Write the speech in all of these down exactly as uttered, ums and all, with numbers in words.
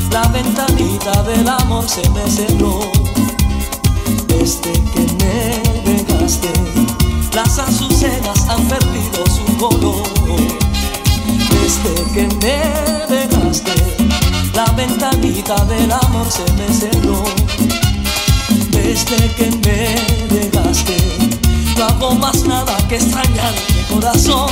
La ventanita del amor se me cerró. Desde que me dejaste, las azucenas han perdido su color. Desde que me dejaste, la ventanita del amor se me cerró. Desde que me dejaste, no hago más nada que extrañar mi corazón.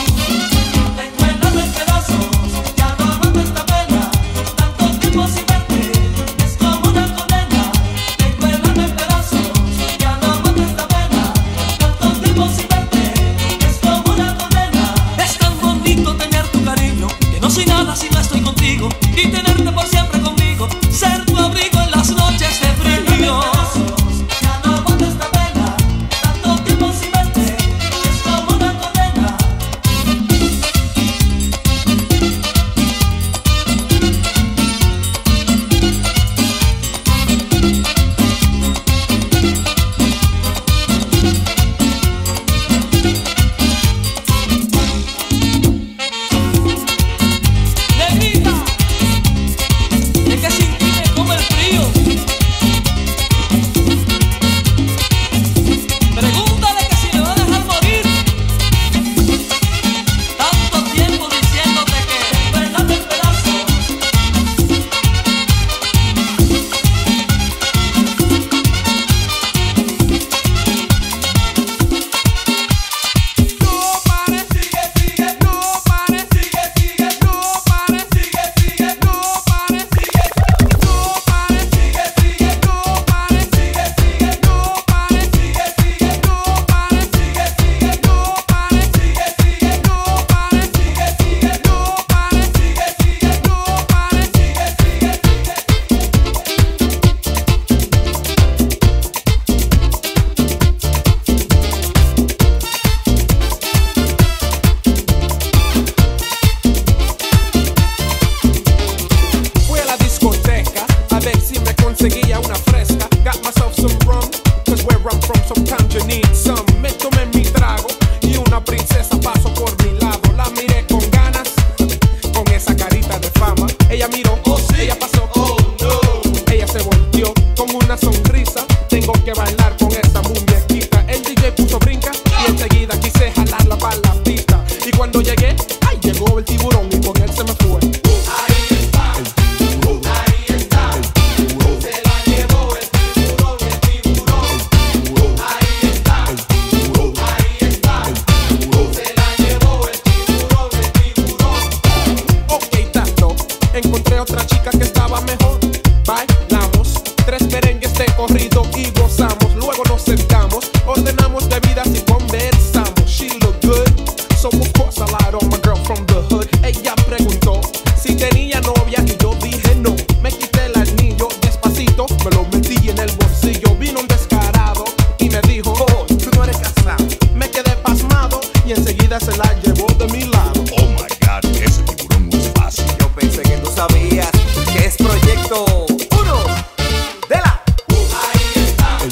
Tengo el alma en pedazos, ya no aguanto esta pena. Tanto tiempo sin verte, es como una condena. Tengo el alma en pedazos, ya no aguanto esta pena. Tanto tiempo sin verte, es como una condena. Es tan bonito tener tu cariño, que no soy nada si no estoy contigo. Y tenerte por siempre conmigo, ser tu abrigo en las noches de frío. Sabías que es proyecto uno de la. Ahí está.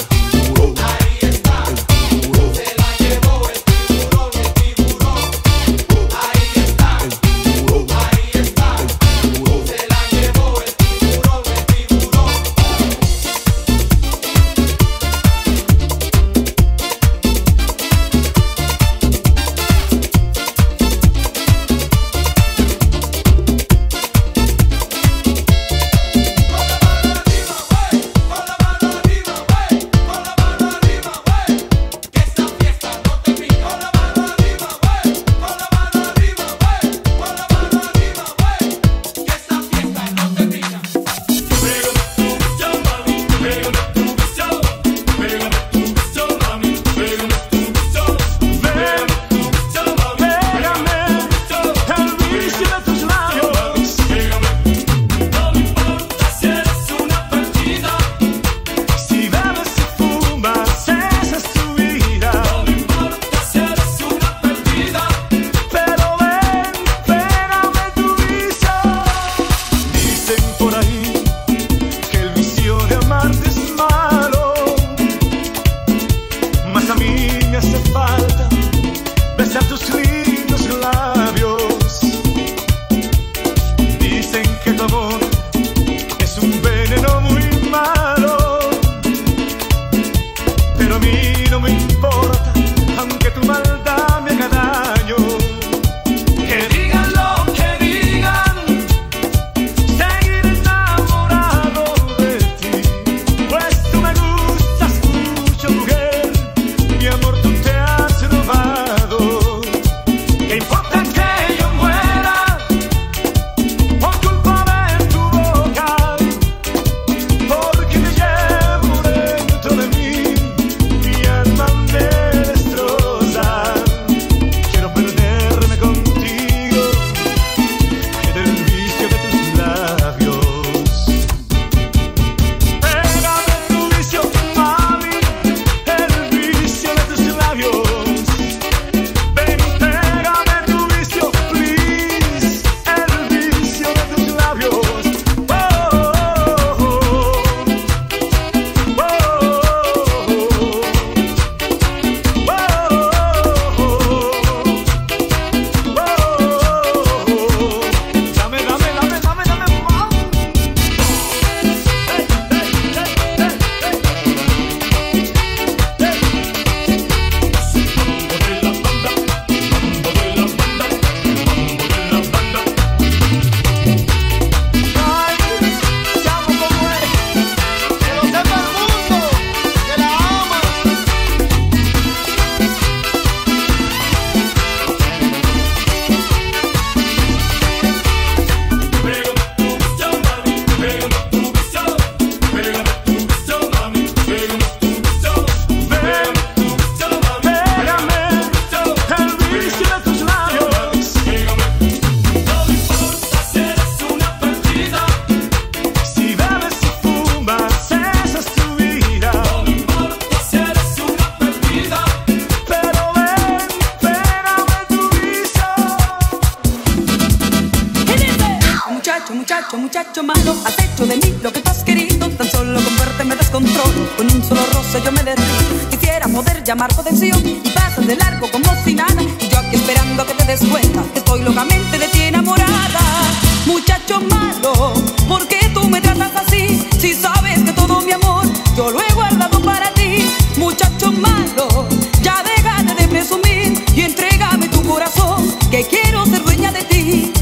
eso yo me derrí. Quisiera poder llamar tu atención y pasas de largo como si nada. Y yo aquí esperando que te des cuenta que estoy locamente de ti enamorada. Muchacho malo, ¿por qué tú me tratas así? Si sabes que todo mi amor yo lo he guardado para ti. Muchacho malo, ya déjate de presumir y entrégame tu corazón, que quiero ser dueña de ti.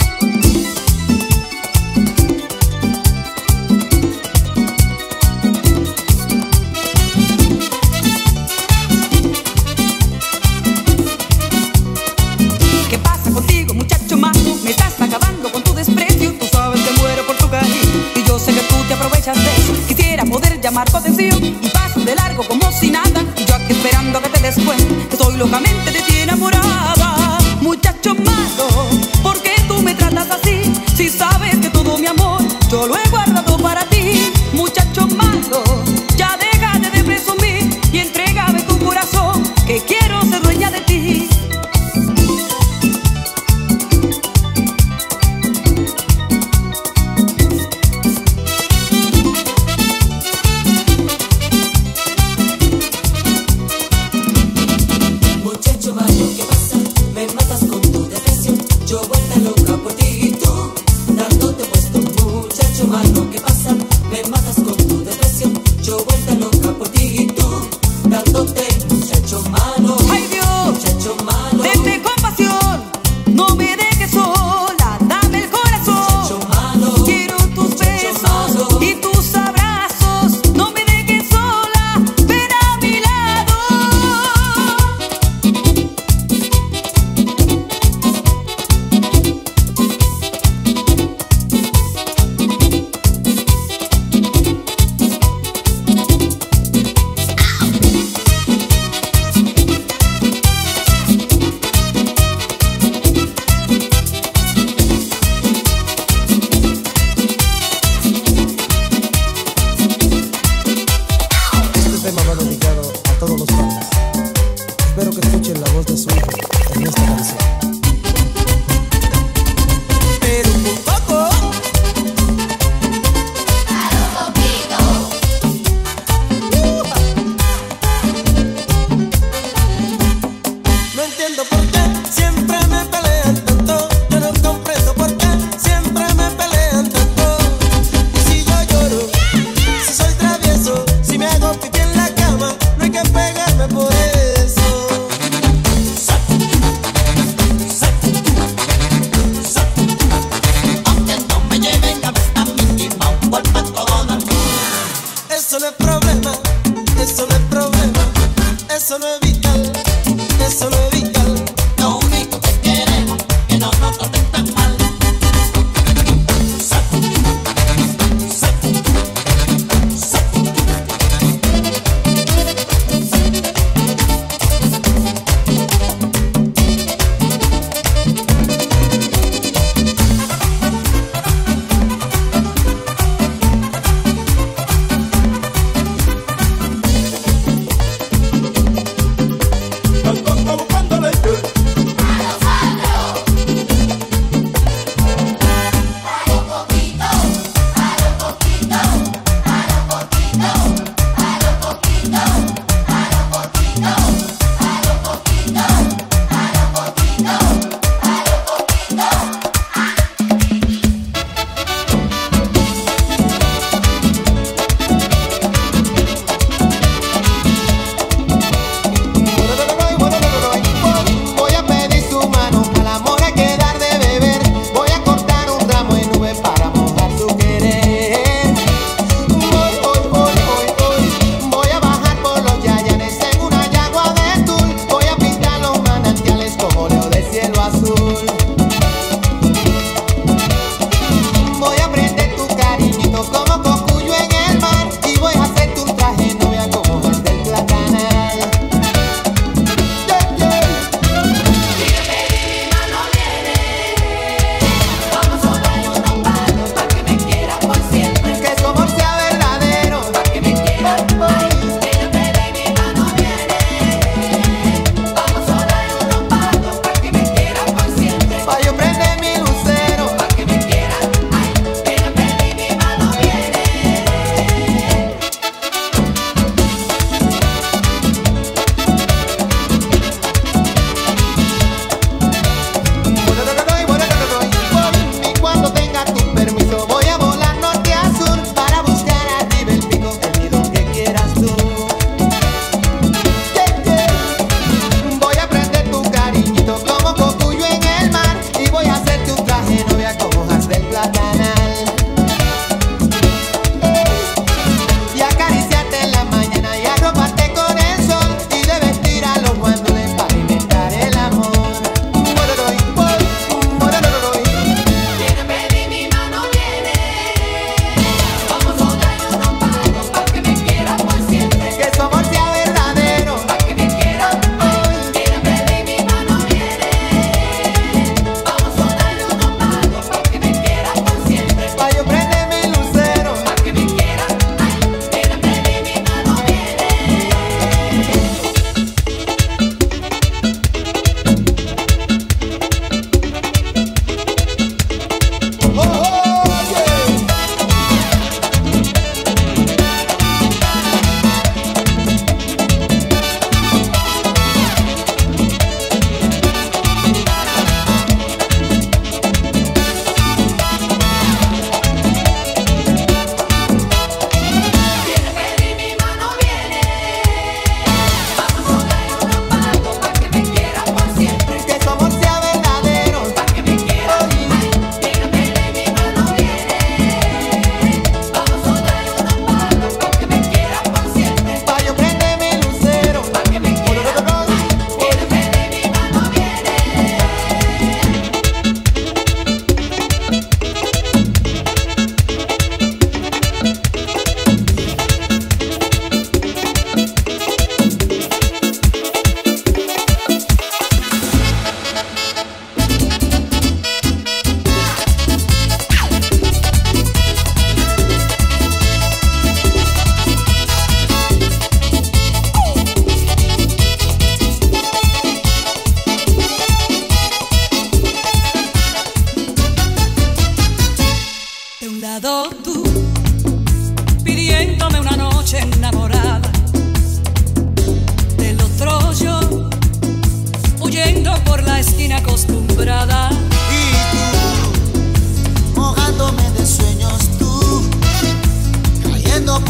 ¿Qué pasa contigo, muchacho malo? Me estás acabando con tu desprecio. Tú sabes que muero por tu cariño y yo sé que tú te aprovechas de eso. Quisiera poder llamar tu atención y paso de largo como si nada. Y yo aquí esperando que te des cuenta que estoy locamente de ti enamorada. Muchacho malo, ¿por qué tú me tratas así? Si sabes que todo mi amor yo lo he guardado para ti. Muchacho malo, ya déjate de presumir y entrégame tu corazón, que quiero ser dueña de ti. Yo vuelta loca por ti y tú dándote puesto. Muchacho malo, ¿qué pasa? Me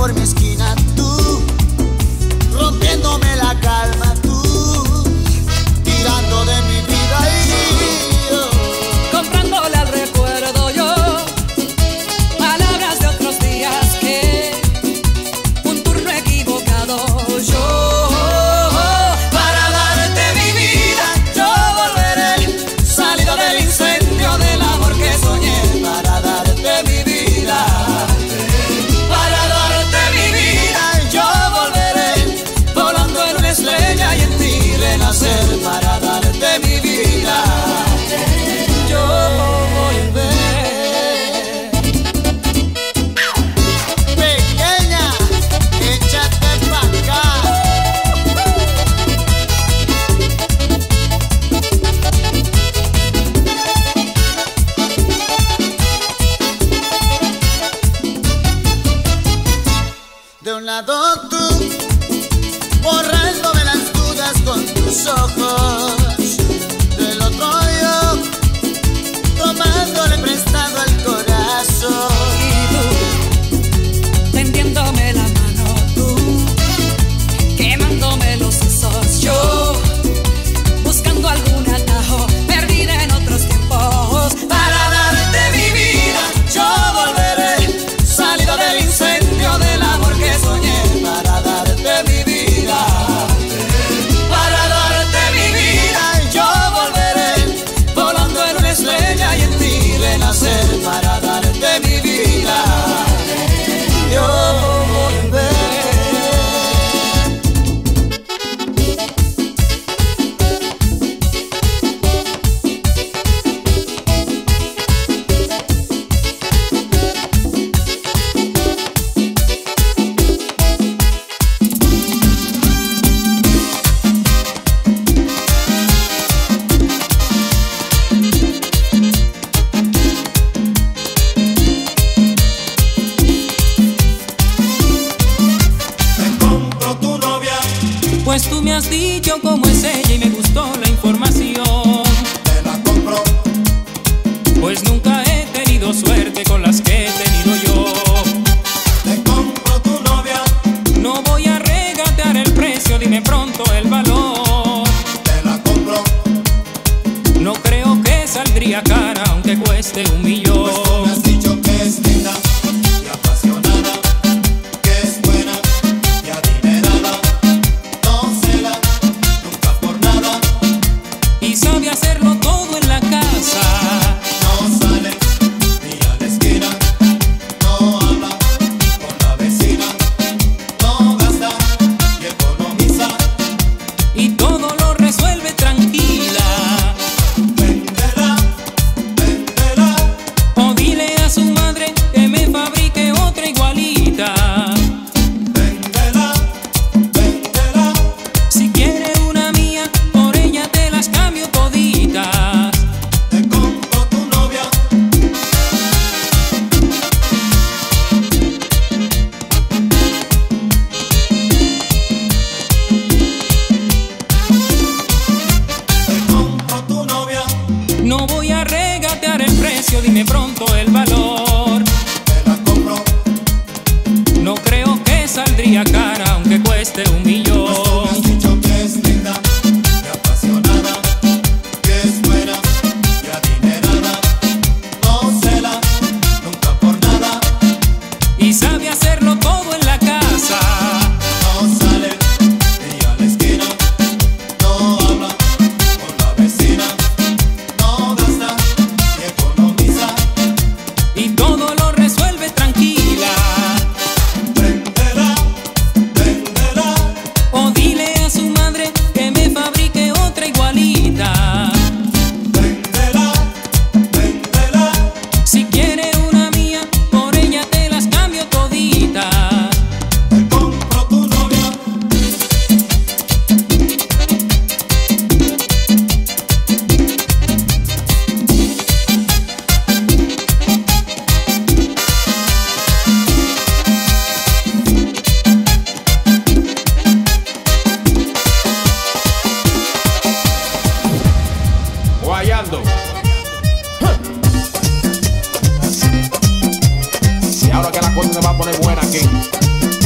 por mi esquina, tú, rompiéndome la calma, tú, tirando de mi vida y yo, comprándole al recuerdo yo palabras de otros días que un turno equivocado yo. Para darte mi vida yo volveré, salida del incendio del amor que soñé. Para darte mi vida, para darte mi vida yo volveré, volando en una estrella y en ti renacer. Para darte mi vida yo volveré. pequeña, échate pa' acá. De un lado tú, borrándome las dudas con tus ojos. Del otro yo, tomándole prestado al corazón. Y tú, tendiéndome la mano, tú, quemándome los sesos, yo, buscando algún atajo, perdida en otros tiempos. Para darte mi vida, yo volveré, salida del incendio del amor que soñé. Para darte mi vida, para darte mi vida, yo volveré, volando en una estrella y en ti renacer. Para darte mi vida, yo volveré. Pues tú me has dicho cómo es ella y me gustó la información. Te la compro, Pues nunca he tenido suerte con las que he tenido yo. te compro tu novia, No voy a regatear el precio, dime pronto el valor. te la compro, No creo que saldría cara aunque cueste un pues tú me millón. has dicho que es linda y apasionada, que es buena y adinerada, no cela, nunca por nada, Y sabe hacerlo todo en la casa. no sale ni a la esquina, no habla con la vecina, no gasta y economiza, Y todo lo resuelve tranquila. véndela, véndela, O dile a su madre que me fabrique otra igualita. véndela, véndela. Si quiere una mía, por ella te las cambio toditas. Te compro tu novia, te compro tu novia, No voy a regatear el precio, dime pronto el valor. te la compro, No creo que saldría cara aunque cueste un pues tú me millón. has dicho que es linda y apasionada, que es buena y adinerada, no cela, nunca por nada, Y sabe hacerlo todo en la casa. no sale ni a la esquina, no habla con la vecina, no gasta y economiza, Y todo lo resuelve tranquila. véndela, véndela. O dile a su madre que me fabrique otra igualita. Véndela, véndela, Si quiere una mía, por ella te las cambio toditas. te compro tu novia, Guayando. Y ahora que la cosa se va a poner buena aquí,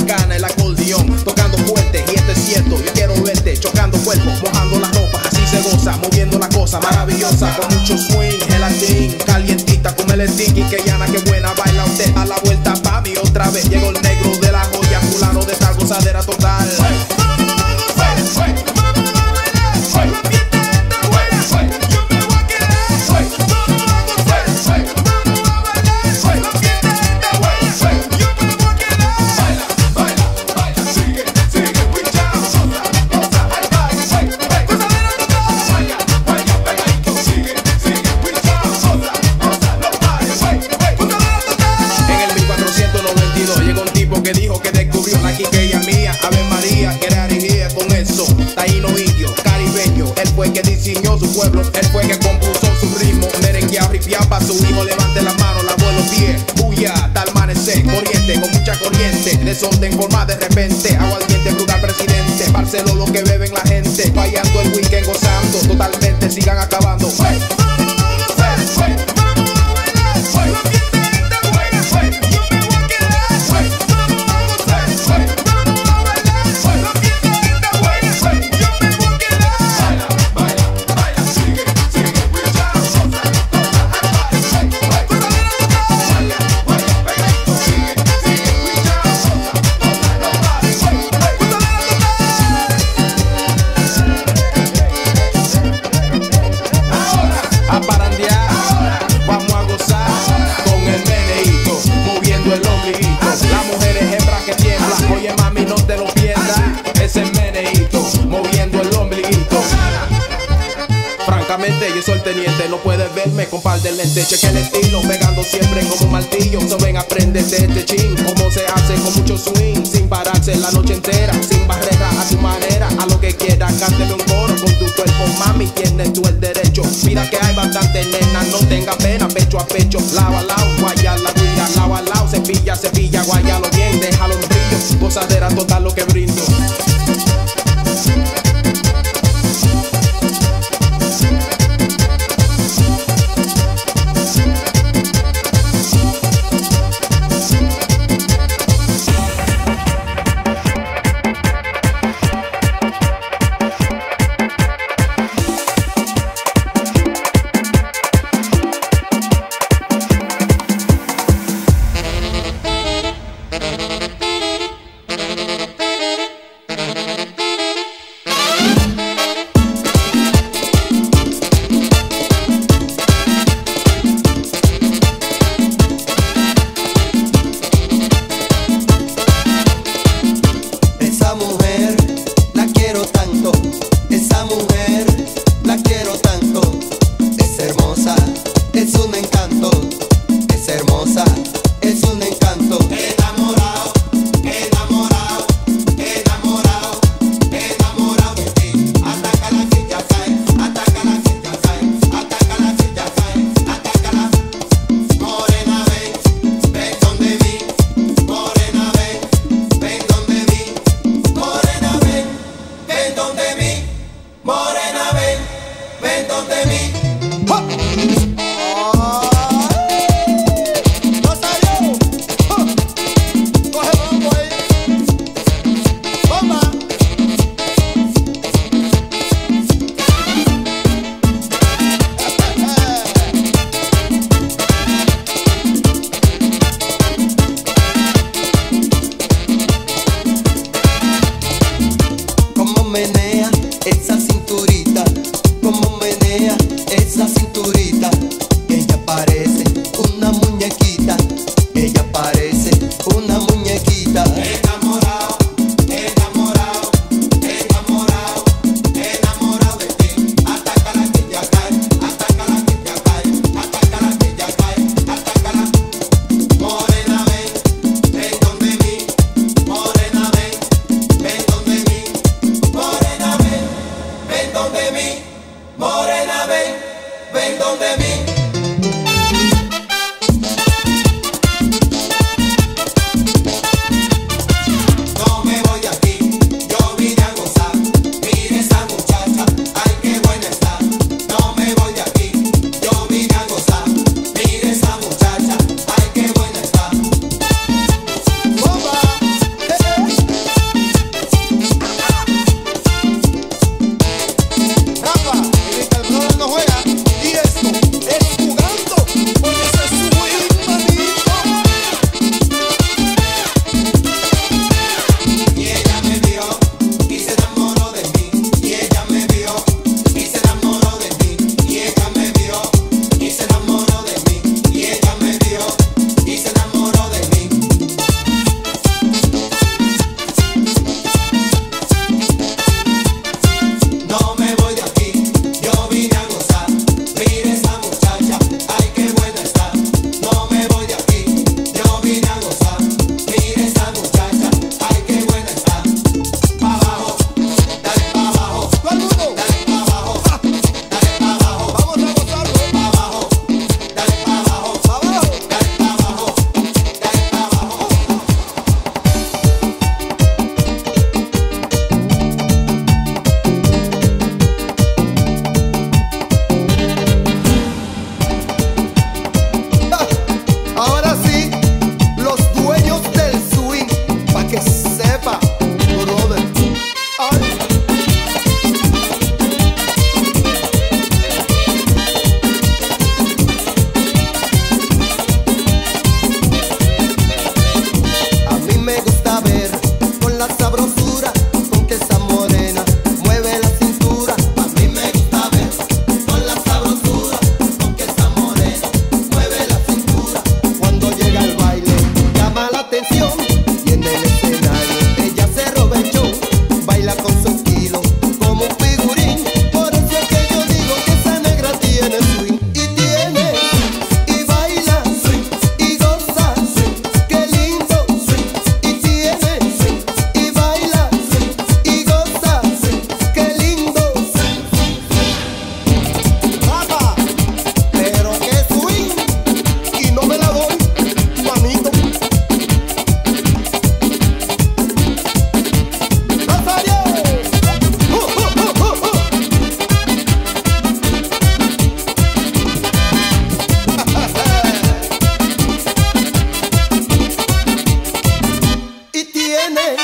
bacana el acordeón, tocando fuerte, y esto es cierto, yo quiero verte, chocando cuerpos, mojando las ropas, así se goza, moviendo la cosa maravillosa, con mucho swing, gelatín, calientita, con el sticky, que llana, que buena, baila usted, a la vuelta pa' mí otra vez, llegó el negro de la joya, fulano de esta gozadera total. Que dijo que descubrió la quiqueya mía, Ave María, que era dirigida con eso, taíno indio, caribeño, él fue que diseñó su pueblo, él fue que compuso su ritmo, merengueado, ripiado pa' su hijo, levante la mano, lavó los pies, bulla, hasta el amanecer, corriente, con mucha corriente, desorden forma de repente, aguardiente, frugal presidente, Barceló lo que beben la gente, fallando el weekend, gozando, totalmente, sigan acabando. Hey. Yo soy el teniente, no puedes verme con par de lentes. Cheque el estilo, pegando siempre como un martillo. So ven, aprende de este chin, cómo se hace con mucho swing, sin pararse la noche entera, sin barrera, a tu manera, a lo que quieras, cánteme un coro con tu cuerpo, mami, tienes tú el derecho. Mira que hay bastante nena, no tenga pena, pecho a pecho, lado a lado, guaya la guira, lado a lado, cepilla, cepilla, guayalo bien, déjalo en brillo, gozadera total lo que brindo. Thank you.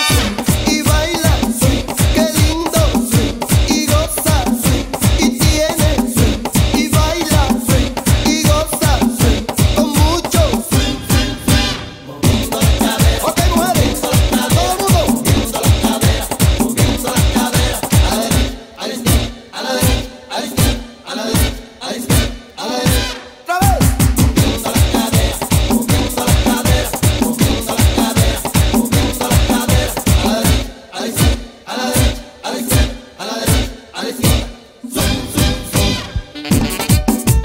y baila, qué lindo, y goza, y tiene, y baila, y goza, con mucho. Ok, mujeres, todo el mundo. Moviendo las caderas, moviendo las caderas, a la derecha, a la izquierda, a la derecha, a la izquierda, a la izquierda, a la derecha, a la derecha. Otra vez. Moviendo las caderas, moviendo las caderas, moviendo las caderas, moviendo las caderas, a la derecha, a la izquierda, a la derecha, a la izquierda, a la derecha, a la izquierda. Zum, zum, zum.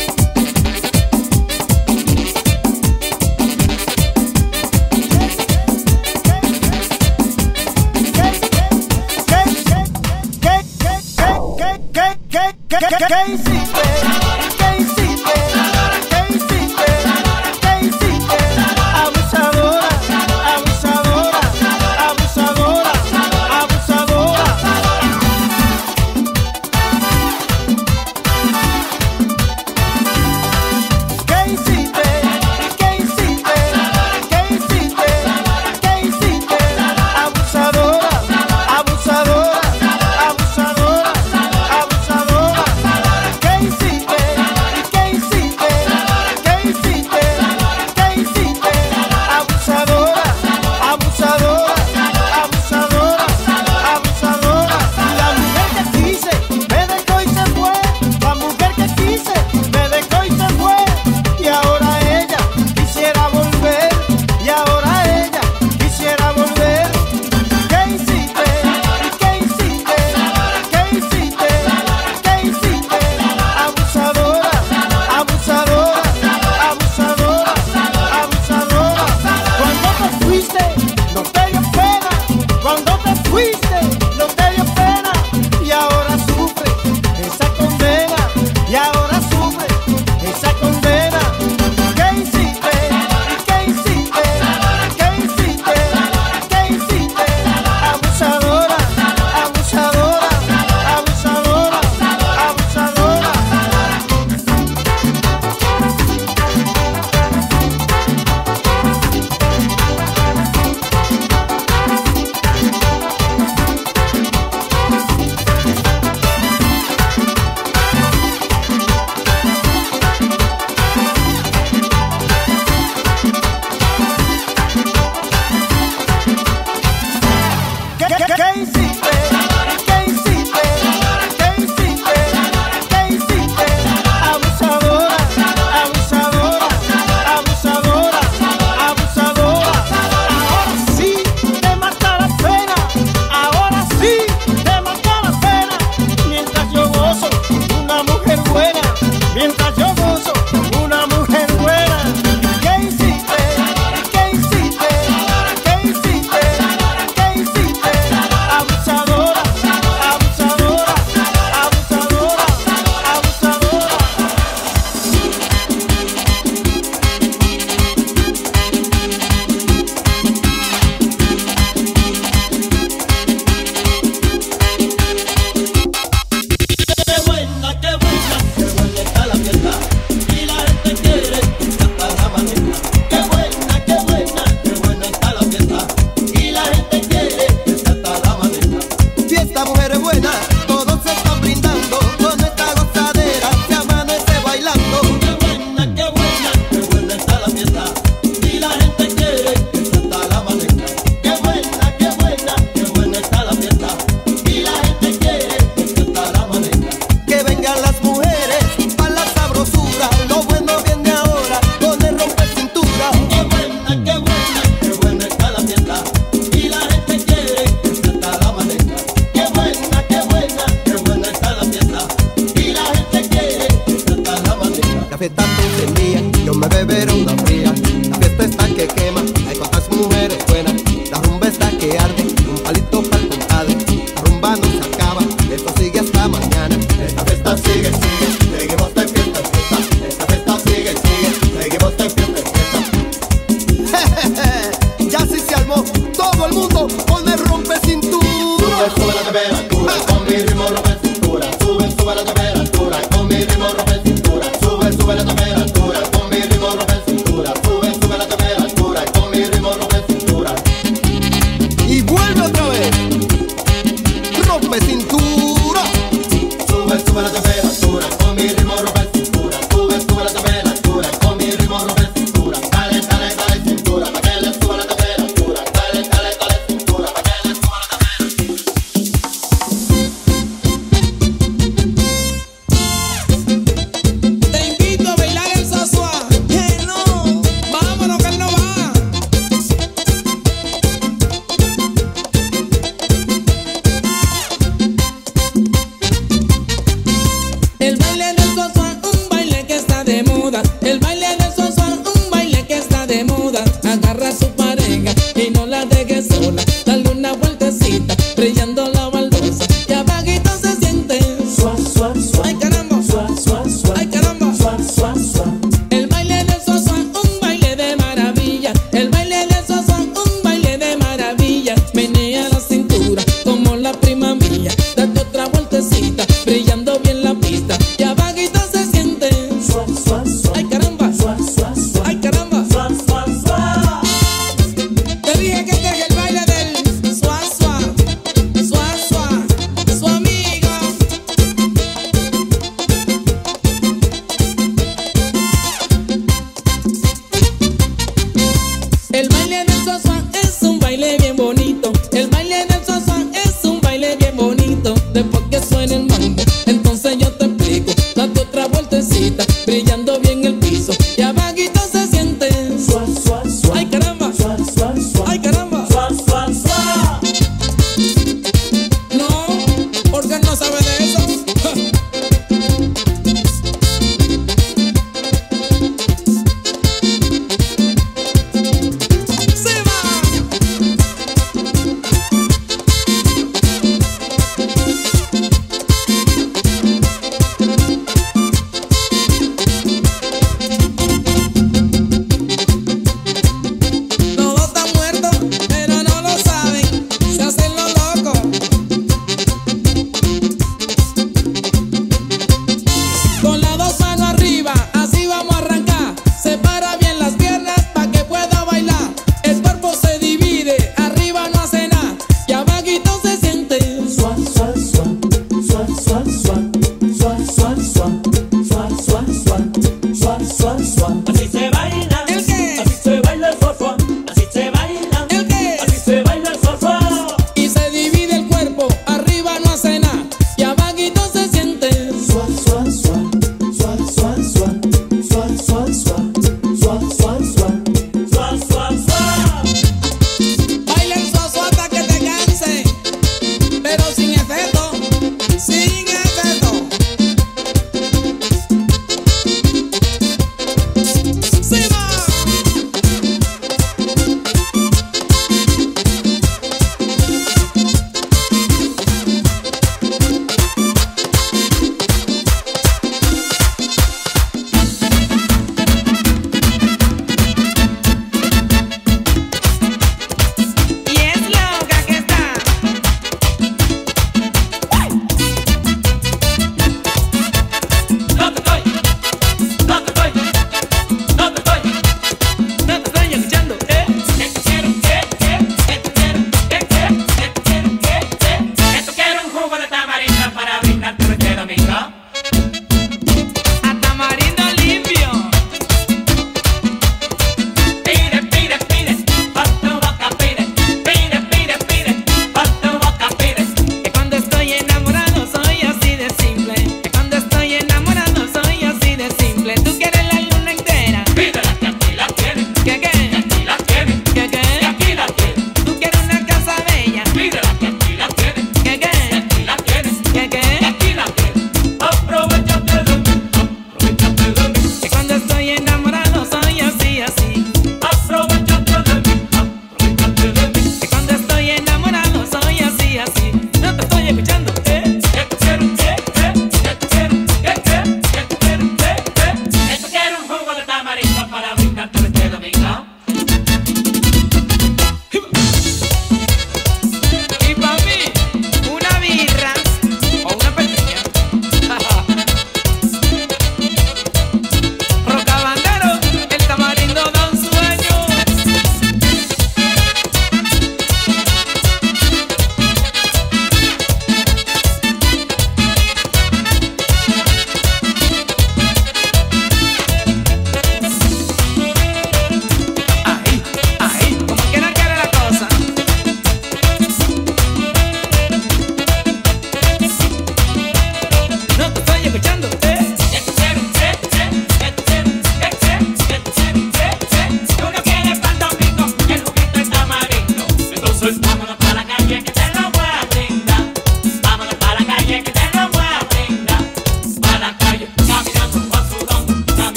¿Qué hiciste? ¿Qué hiciste? ¿Qué hiciste? ¿Qué hiciste? Abusadora, abusadora, abusadora, abusadora. ¿Qué hiciste? ¿Qué hiciste? ¿Qué hiciste? ¿Qué hiciste? Abusadora, abusadora, abusadora, abusadora. ¿Qué hiciste? ¿Qué hiciste? ¿Qué hiciste? ¿Qué hiciste? Abusadora, abusadora, abusadora, abusadora. La mujer que quise me dejó y se fue. La mujer que quise me dejó y se fue. Y ahora ella quisiera volver. Y ahora ella quisiera volver. ¿Qué hiciste? ¿Qué hiciste? ¿Qué hiciste? ¿Qué hiciste? Abusadora, abusadora, abusadora, abusadora. Cuando te fuiste, no te dio pena. Cuando te fuiste, no te dio pena. Y ahora sufre esa condena. Y ahora sufre esa condena. ¿Qué hiciste? ¿Qué hiciste? ¿Qué hiciste? ¿Qué hiciste? Abusadora, abusadora, abusadora, abusadora. ¿Qué, qué, qué hiciste? ¿Qué hiciste? ¿Qué hiciste? ¿Qué hiciste? Abusadora, abusadora, abusadora, abusadora. Ahora sí te mata la pena. Ahora sí te mata la pena. Mientras yo gozo una mujer buena. Mientras yo gozo una mujer buena. ¿Qué hiciste? ¿Qué hiciste? ¿Qué hiciste? ¿Qué hiciste? Abusadora, otra vez. Rompe cintura. Sube, sube la